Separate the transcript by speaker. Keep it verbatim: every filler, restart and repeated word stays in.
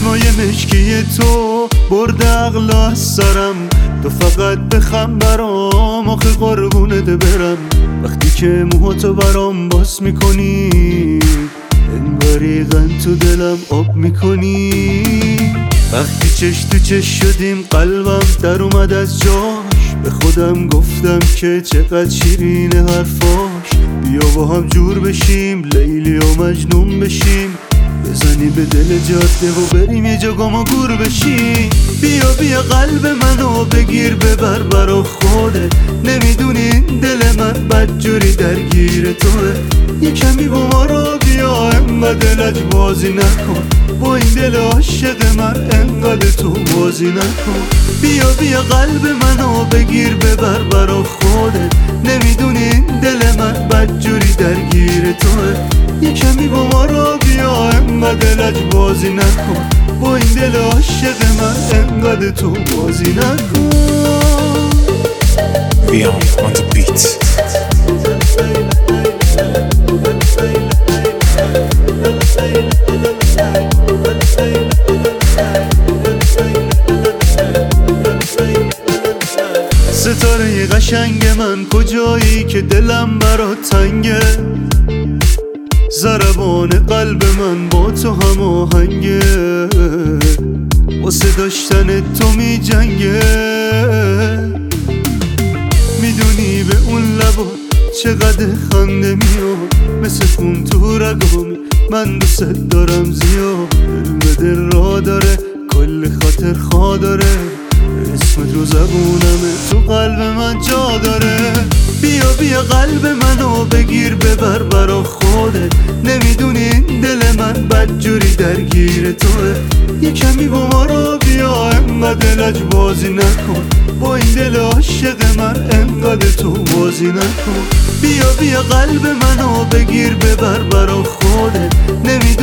Speaker 1: چشمای مشکی تو برد عقل از سرم، تو فقط بخم برام آخه قربونت برم. وقتی که موهاتو برام باز میکنی انگاری غن تو دلم آب میکنی. وقتی چش تو چش شدیم قلبم در اومد از جاش، به خودم گفتم که چقدر شیرین حرفاش. بیا با هم جور بشیم، لیلی و مجنون بشیم، بزنی به دل جاده و بریم یه جا گم و گور بشیم. بیا بیا قلب منو بگیر ببر برا خودت، نمیدونی این دل من بدجوری درگیر توه. یه کمی با ما را بیا، انقدر لج بازی نکن، با این دل عاشق من انقدر تو بازی نکن. بیا بیا قلب منو بگیر ببر برا خودت، نمیدونی این دل من بدجوری درگیر توه. یه کمی با ما را بیا، انقدر لج بازی نکن، با این دل عاشق من انقدر تو بازی نکن.
Speaker 2: Vion on the beat.
Speaker 1: ستاره قشنگ من کجایی که دلم برات تنگه، ضربان قلب من با تو هماهنگه، واسه داشتن تو می جنگه. میدونی به اون لبا چقدر خنده میاد، مثل خون تو رگامی من دوست دارم زیاد. علم دل را داره کل خاطر خواه داره، اسمت رو زبونمه تو قلب من جا داره. بیا بیا قلب منو بگیر ببر برا خودت، نمیدونی این دل من بدجوری درگیر توه. یه کمی با ما را بیا، انقدر لج بازی نکن، با این دل عاشق من انقدر تو بازی نکن. بیا بیا قلب منو بگیر ببر برا خودت، نمیدونی